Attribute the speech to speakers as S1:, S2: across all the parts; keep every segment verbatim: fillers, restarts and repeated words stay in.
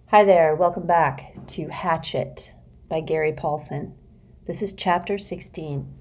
S1: Hi there, welcome back to Hatchet by Gary Paulson. This is chapter sixteen.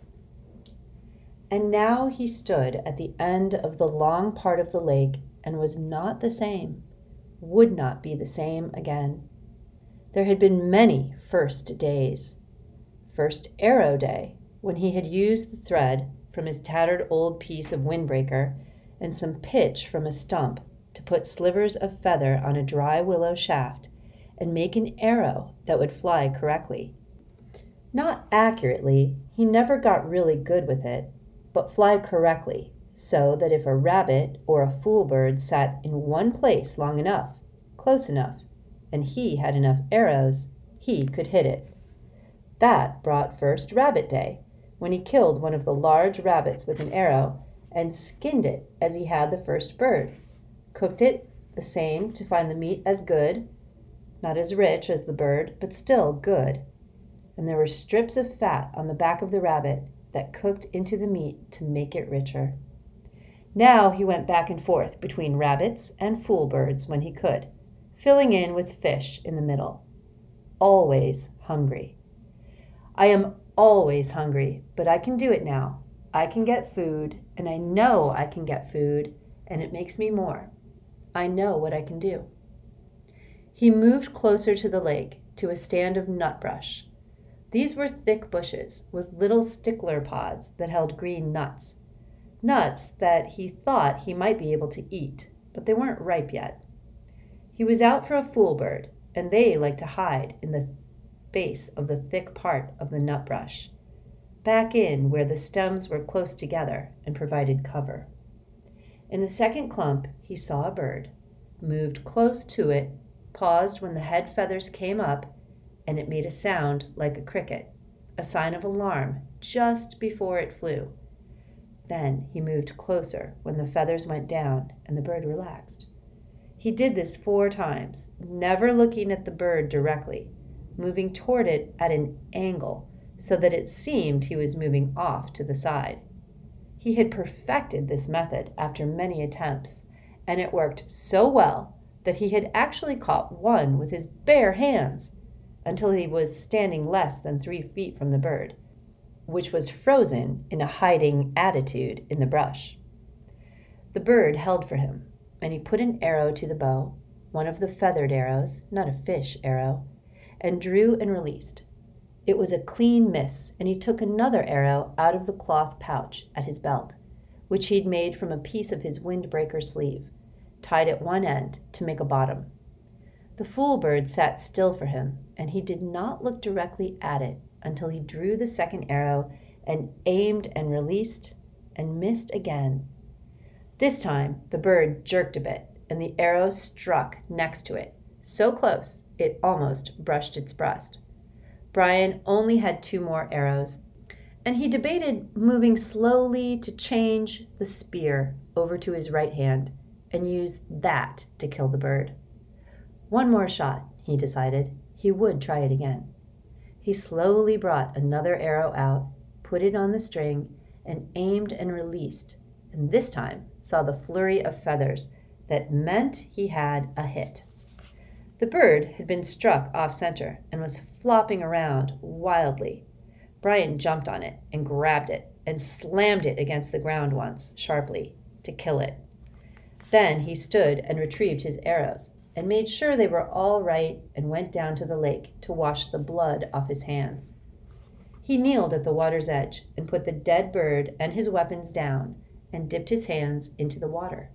S1: And now he stood at the end of the long part of the lake and was not the same, would not be the same again. There had been many first days. First arrow day, when he had used the thread from his tattered old piece of windbreaker and some pitch from a stump to put slivers of feather on a dry willow shaft and make an arrow that would fly correctly. Not accurately, he never got really good with it, but fly correctly, so that if a rabbit or a fool bird sat in one place long enough, close enough, and he had enough arrows, he could hit it. That brought first rabbit day, when he killed one of the large rabbits with an arrow and skinned it as he had the first bird, cooked it the same to find the meat as good, not as rich as the bird, but still good. And there were strips of fat on the back of the rabbit that cooked into the meat to make it richer. Now he went back and forth between rabbits and fool birds when he could, filling in with fish in the middle. Always hungry. I am always hungry, but I can do it now. I can get food, and I know I can get food, and it makes me more. I know what I can do. He moved closer to the lake, to a stand of nutbrush. These were thick bushes with little stickler pods that held green nuts. Nuts that he thought he might be able to eat, but they weren't ripe yet. He was out for a fool bird, and they liked to hide in the base of the thick part of the nutbrush, back in where the stems were close together and provided cover. In the second clump, he saw a bird, moved close to it, paused when the head feathers came up, and it made a sound like a cricket, a sign of alarm just before it flew. Then he moved closer when the feathers went down and the bird relaxed. He did this four times, never looking at the bird directly, moving toward it at an angle so that it seemed he was moving off to the side. He had perfected this method after many attempts, and it worked so well that he had actually caught one with his bare hands until he was standing less than three feet from the bird, which was frozen in a hiding attitude in the brush. The bird held for him, and he put an arrow to the bow, one of the feathered arrows, not a fish arrow, and drew and released. It was a clean miss, and he took another arrow out of the cloth pouch at his belt, which he'd made from a piece of his windbreaker sleeve, tied at one end to make a bottom. The fool bird sat still for him, and he did not look directly at it until he drew the second arrow and aimed and released and missed again. This time, the bird jerked a bit, and the arrow struck next to it, so close it almost brushed its breast. Brian only had two more arrows, and he debated moving slowly to change the spear over to his right hand and use that to kill the bird. One more shot, he decided. He would try it again. He slowly brought another arrow out, put it on the string, and aimed and released, and this time saw the flurry of feathers that meant he had a hit. The bird had been struck off-center and was flopping around wildly. Brian jumped on it and grabbed it and slammed it against the ground once, sharply, to kill it. Then he stood and retrieved his arrows and made sure they were all right and went down to the lake to wash the blood off his hands. He kneeled at the water's edge and put the dead bird and his weapons down and dipped his hands into the water.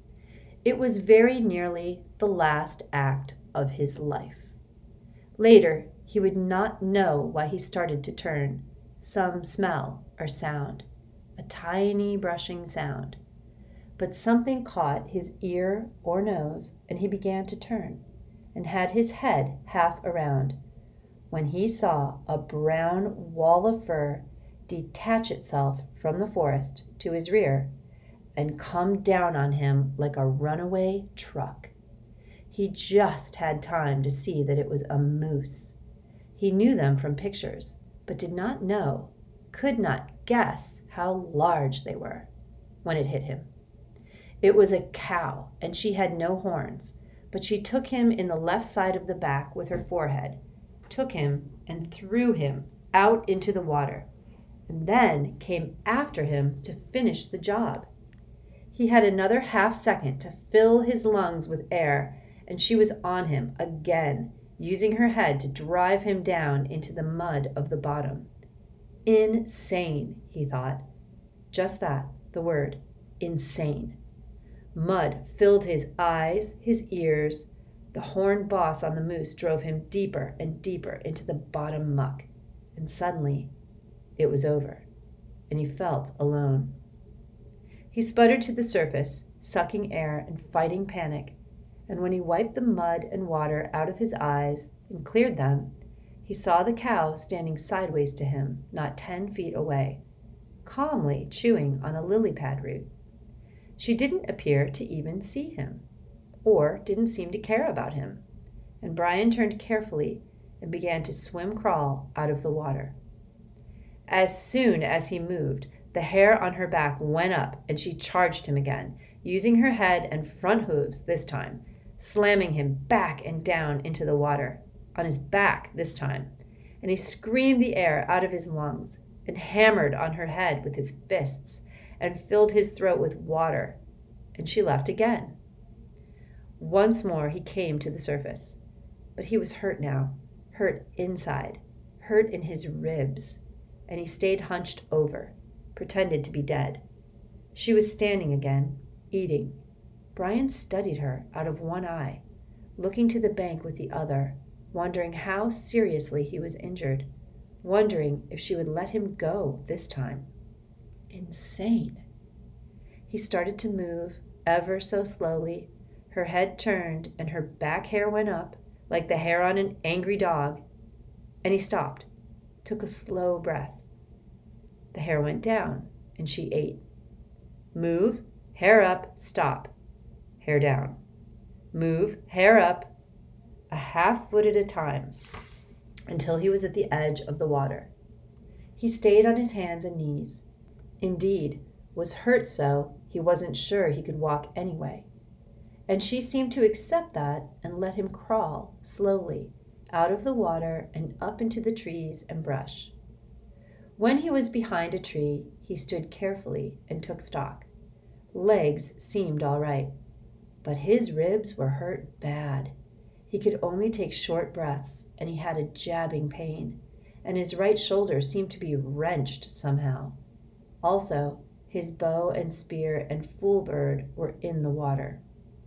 S1: It was very nearly the last act of his life. Later, he would not know why he started to turn, some smell or sound, a tiny brushing sound. But something caught his ear or nose, and he began to turn, and had his head half around, when he saw a brown wall of fur detach itself from the forest to his rear and come down on him like a runaway truck. He just had time to see that it was a moose. He knew them from pictures, but did not know, could not guess how large they were when it hit him. It was a cow, and she had no horns, but she took him in the left side of the back with her forehead, took him and threw him out into the water, and then came after him to finish the job. He had another half second to fill his lungs with air, and she was on him again, using her head to drive him down into the mud of the bottom. Insane, he thought. Just that, the word, insane. Mud filled his eyes, his ears. The horned boss on the moose drove him deeper and deeper into the bottom muck. And suddenly, it was over, and he felt alone. He sputtered to the surface, sucking air and fighting panic, and when he wiped the mud and water out of his eyes and cleared them, he saw the cow standing sideways to him, not ten feet away, calmly chewing on a lily pad root. She didn't appear to even see him, or didn't seem to care about him, and Brian turned carefully and began to swim-crawl out of the water. As soon as he moved, the hair on her back went up, and she charged him again, using her head and front hooves this time, slamming him back and down into the water, on his back this time, and he screamed the air out of his lungs and hammered on her head with his fists and filled his throat with water, and she laughed again. Once more he came to the surface, but he was hurt now, hurt inside, hurt in his ribs, and he stayed hunched over, pretended to be dead. She was standing again, eating. Brian studied her out of one eye, looking to the bank with the other, wondering how seriously he was injured, wondering if she would let him go this time. Insane. He started to move, ever so slowly. Her head turned and her back hair went up, like the hair on an angry dog, and he stopped, took a slow breath. The hair went down, and she ate. Move, hair up, stop. Hair down. Move, hair up, a half foot at a time, until he was at the edge of the water. He stayed on his hands and knees. Indeed, was hurt so he wasn't sure he could walk anyway. And she seemed to accept that and let him crawl slowly out of the water and up into the trees and brush. When he was behind a tree, he stood carefully and took stock. Legs seemed all right, but his ribs were hurt bad. He could only take short breaths, and he had a jabbing pain, and his right shoulder seemed to be wrenched somehow. Also, his bow and spear and fool bird were in the water.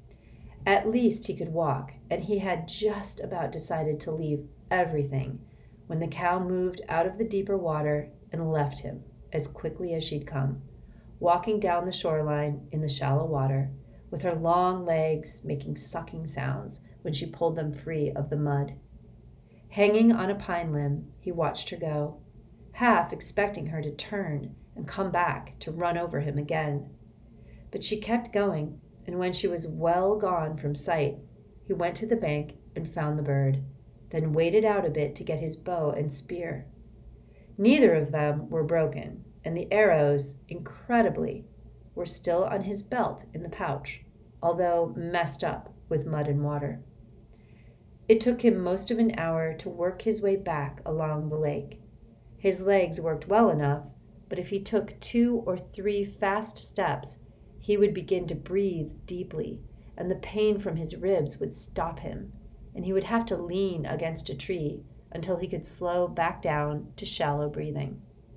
S1: At least he could walk, and he had just about decided to leave everything when the cow moved out of the deeper water and left him as quickly as she'd come, walking down the shoreline in the shallow water, with her long legs making sucking sounds when she pulled them free of the mud. Hanging on a pine limb, he watched her go, half expecting her to turn and come back to run over him again. But she kept going, and when she was well gone from sight, he went to the bank and found the bird, then waited out a bit to get his bow and spear. Neither of them were broken, and the arrows, incredibly, were still on his belt in the pouch, although messed up with mud and water. It took him most of an hour to work his way back along the lake. His legs worked well enough, but if he took two or three fast steps, he would begin to breathe deeply, and the pain from his ribs would stop him, and he would have to lean against a tree until he could slow back down to shallow breathing.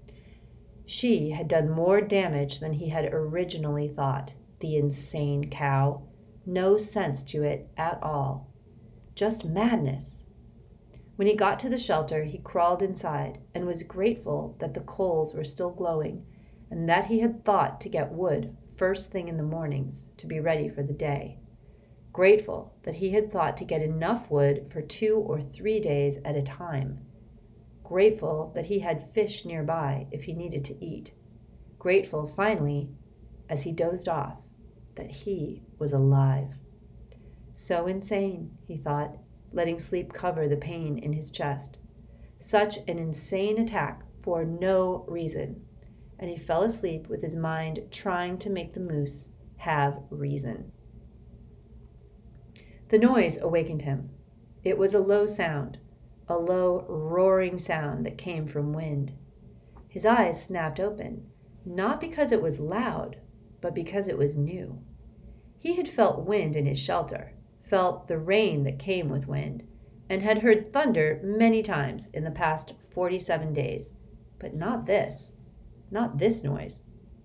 S1: She had done more damage than he had originally thought, the insane cow. No sense to it at all. Just madness. When he got to the shelter, he crawled inside and was grateful that the coals were still glowing and that he had thought to get wood first thing in the mornings to be ready for the day. Grateful that he had thought to get enough wood for two or three days at a time. Grateful that he had fish nearby if he needed to eat. Grateful, finally, as he dozed off, that he was alive. So insane, he thought, letting sleep cover the pain in his chest. Such an insane attack for no reason. And he fell asleep with his mind trying to make the moose have reason. The noise awakened him. It was a low sound, a low, roaring sound that came from wind. His eyes snapped open, not because it was loud, but because it was new. He had felt wind in his shelter, felt the rain that came with wind, and had heard thunder many times in the past forty-seven days. But not this, not this noise.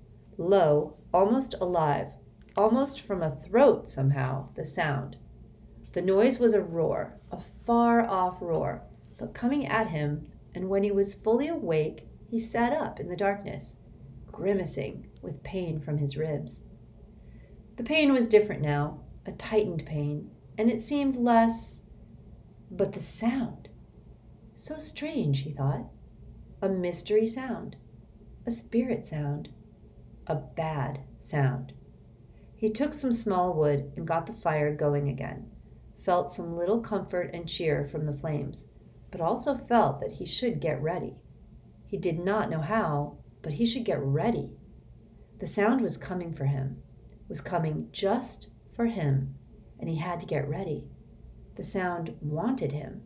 S1: Low, almost alive, almost from a throat somehow, the sound. The noise was a roar, a far-off roar, but coming at him, and when he was fully awake, he sat up in the darkness, grimacing with pain from his ribs. The pain was different now, a tightened pain, and it seemed less... But the sound! So strange, he thought. A mystery sound. A spirit sound. A bad sound. He took some small wood and got the fire going again, felt some little comfort and cheer from the flames, but also felt that he should get ready. He did not know how, but he should get ready. The sound was coming for him, was coming just for him, and he had to get ready. The sound wanted him.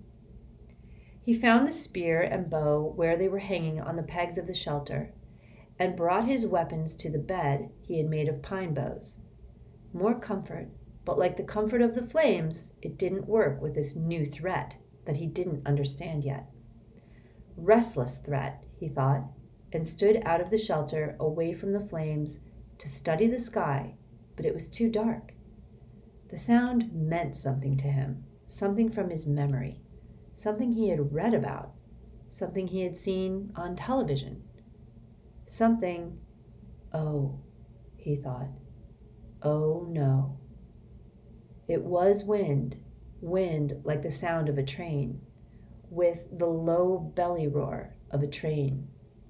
S1: He found the spear and bow where they were hanging on the pegs of the shelter, and brought his weapons to the bed he had made of pine boughs. More comfort, but like the comfort of the flames, it didn't work with this new threat that he didn't understand yet. Restless threat, he thought, and stood out of the shelter away from the flames to study the sky, but it was too dark. The sound meant something to him, something from his memory, something he had read about, something he had seen on television. Something, oh, he thought, oh no. It was wind, wind like the sound of a train, with the low belly roar of a train.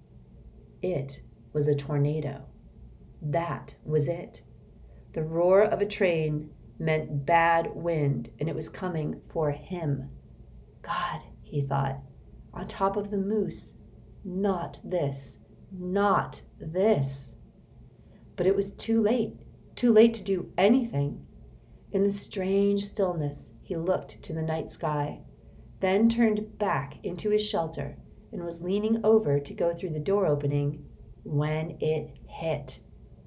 S1: It was a tornado. That was it. The roar of a train meant bad wind, and it was coming for him. God, he thought, on top of the moose. Not this. Not this. But it was too late. Too late to do anything. In the strange stillness, he looked to the night sky, then turned back into his shelter and was leaning over to go through the door opening when it hit.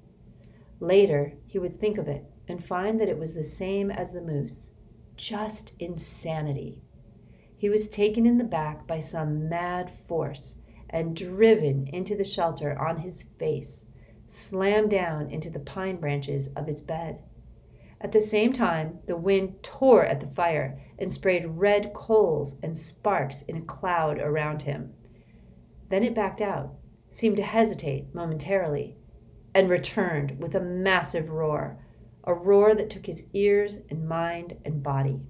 S1: Later, he would think of it and find that it was the same as the moose. Just insanity. He was taken in the back by some mad force and driven into the shelter on his face, slammed down into the pine branches of his bed. At the same time, the wind tore at the fire and sprayed red coals and sparks in a cloud around him. Then it backed out, seemed to hesitate momentarily, and returned with a massive roar, a roar that took his ears and mind and body.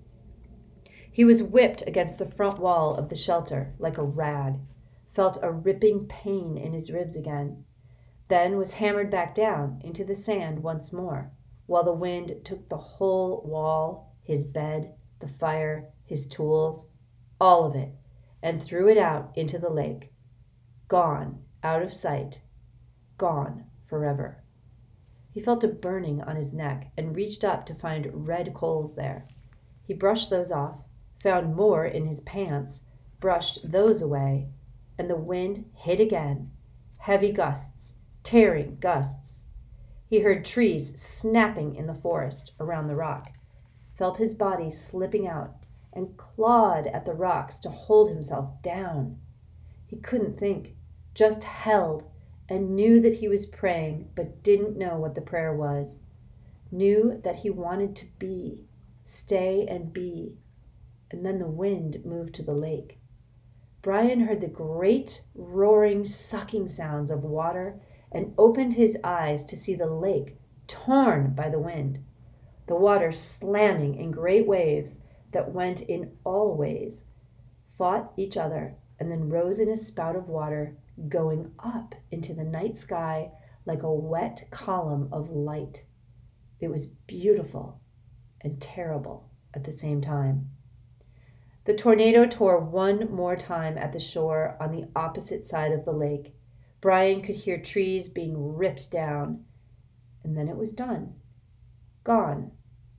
S1: He was whipped against the front wall of the shelter like a rag, felt a ripping pain in his ribs again, then was hammered back down into the sand once more, while the wind took the whole wall, his bed, the fire, his tools, all of it, and threw it out into the lake. Gone, out of sight, gone forever. He felt a burning on his neck and reached up to find red coals there. He brushed those off, found more in his pants, brushed those away, and the wind hit again, heavy gusts, tearing gusts. He heard trees snapping in the forest around the rock, felt his body slipping out, and clawed at the rocks to hold himself down. He couldn't think, just held, and knew that he was praying, but didn't know what the prayer was. Knew that he wanted to be, stay and be. And then the wind moved to the lake. Brian heard the great, roaring, sucking sounds of water and opened his eyes to see the lake torn by the wind, the water slamming in great waves that went in all ways, fought each other, and then rose in a spout of water going up into the night sky like a wet column of light. It was beautiful and terrible at the same time. The tornado tore one more time at the shore on the opposite side of the lake. Brian could hear trees being ripped down, and then it was done. Gone.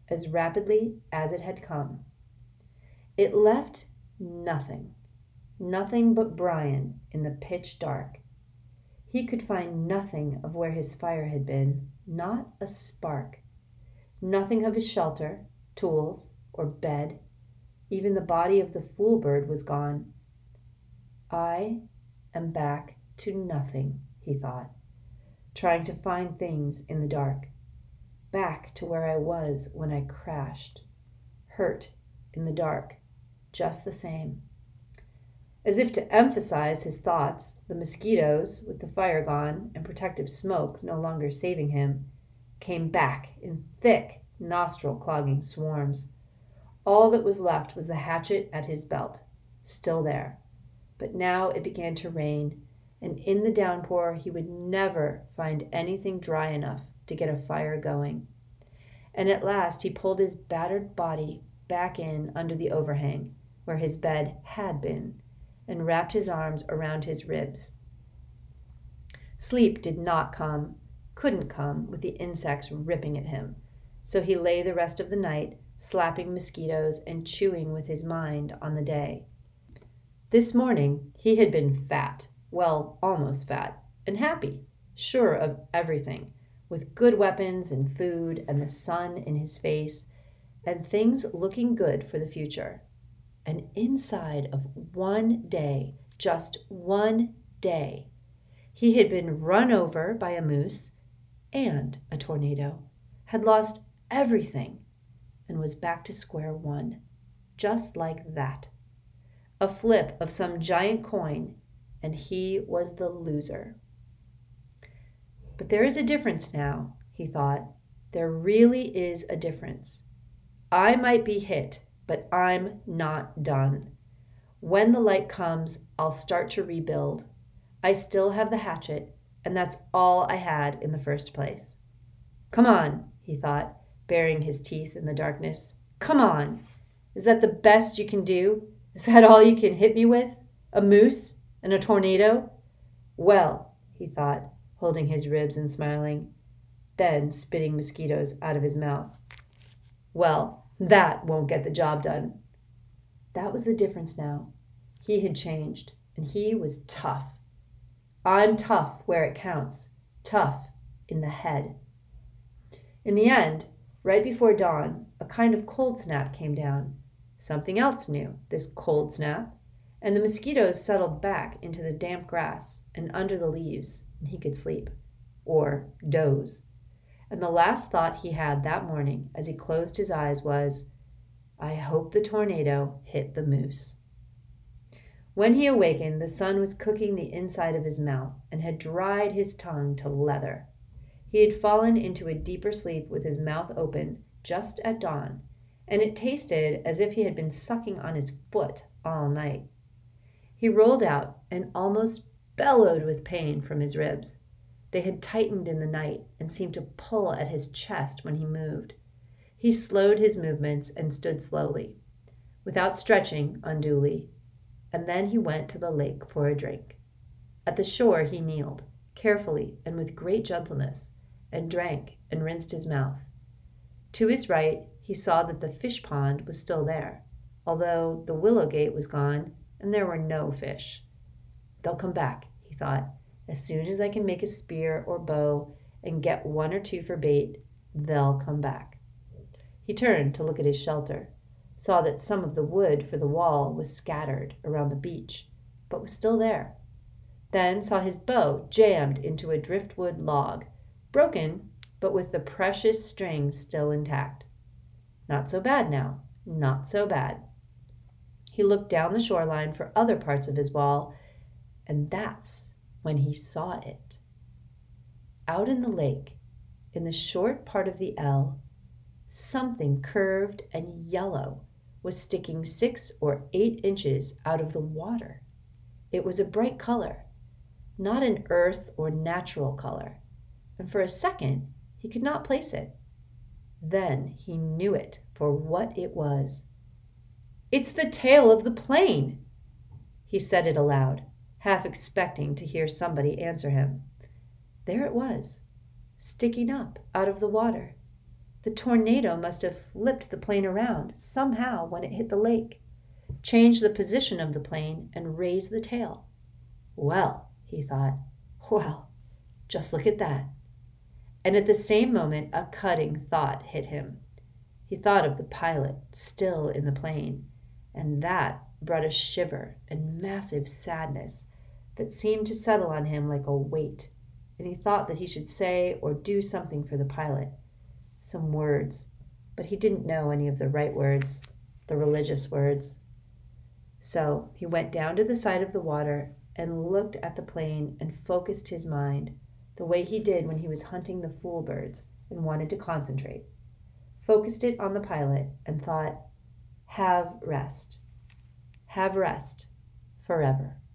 S1: as rapidly as it had come. It left nothing, nothing but Brian in the pitch dark. He could find nothing of where his fire had been, not a spark. Nothing of his shelter, tools, or bed. Even the body of the fool bird was gone. I am back to nothing, he thought, trying to find things in the dark. Back to where I was when I crashed, hurt in the dark, just the same. As if to emphasize his thoughts, the mosquitoes, with the fire gone and protective smoke no longer saving him, came back in thick, nostril-clogging swarms. All that was left was the hatchet at his belt, still there. But now it began to rain, and in the downpour he would never find anything dry enough to get a fire going. And at last he pulled his battered body back in under the overhang, where his bed had been, and wrapped his arms around his ribs. Sleep did not come, couldn't come, with the insects ripping at him, so he lay the rest of the night, slapping mosquitoes and chewing with his mind on the day. This morning he had been fat, well, almost fat, and happy, sure of everything, with good weapons and food and the sun in his face, and things looking good for the future. And inside of one day, just one day, he had been run over by a moose and a tornado, had lost everything, and was back to square one, just like that. A flip of some giant coin, and he was the loser. But there is a difference now, he thought. There really is a difference. I might be hit, but I'm not done. When the light comes, I'll start to rebuild. I still have the hatchet, and that's all I had in the first place. Come on, he thought, baring his teeth in the darkness. Come on. Is that the best you can do? Is that all you can hit me with? A moose and a tornado? Well, he thought, holding his ribs and smiling, then spitting mosquitoes out of his mouth. Well, that won't get the job done. That was the difference now. He had changed, and he was tough. I'm tough where it counts, tough in the head. In the end, right before dawn, a kind of cold snap came down. Something else new, this cold snap, and the mosquitoes settled back into the damp grass and under the leaves, and he could sleep, or doze. And the last thought he had that morning as he closed his eyes was, I hope the tornado hit the moose. When he awakened, the sun was cooking the inside of his mouth and had dried his tongue to leather. He had fallen into a deeper sleep with his mouth open just at dawn, and it tasted as if he had been sucking on his foot all night. He rolled out and almost bellowed with pain from his ribs. They had tightened in the night and seemed to pull at his chest when he moved. He slowed his movements and stood slowly, without stretching unduly, and then he went to the lake for a drink. At the shore he kneeled, carefully and with great gentleness, and drank and rinsed his mouth. To his right, he saw that the fish pond was still there, although the willow gate was gone and there were no fish. They'll come back, he thought. As soon as I can make a spear or bow and get one or two for bait, they'll come back. He turned to look at his shelter, saw that some of the wood for the wall was scattered around the beach, but was still there. Then saw his bow jammed into a driftwood log, broken, but with the precious string still intact. Not so bad now, not so bad. He looked down the shoreline for other parts of his wall, and that's when he saw it. Out in the lake, in the short part of the L, something curved and yellow was sticking six or eight inches out of the water. It was a bright color, not an earth or natural color, and for a second he could not place it. Then he knew it for what it was. It's the tail of the plane! He said it aloud, half expecting to hear somebody answer him. There it was, sticking up out of the water. The tornado must have flipped the plane around somehow when it hit the lake, changed the position of the plane, and raised the tail. Well, he thought, well, just look at that. And at the same moment, a cutting thought hit him. He thought of the pilot still in the plane, and that brought a shiver and massive sadness that seemed to settle on him like a weight, and he thought that he should say or do something for the pilot, some words, but he didn't know any of the right words, the religious words. So he went down to the side of the water and looked at the plane and focused his mind, the way he did when he was hunting the fool birds and wanted to concentrate. Focused it on the pilot and thought, have rest. Have rest forever.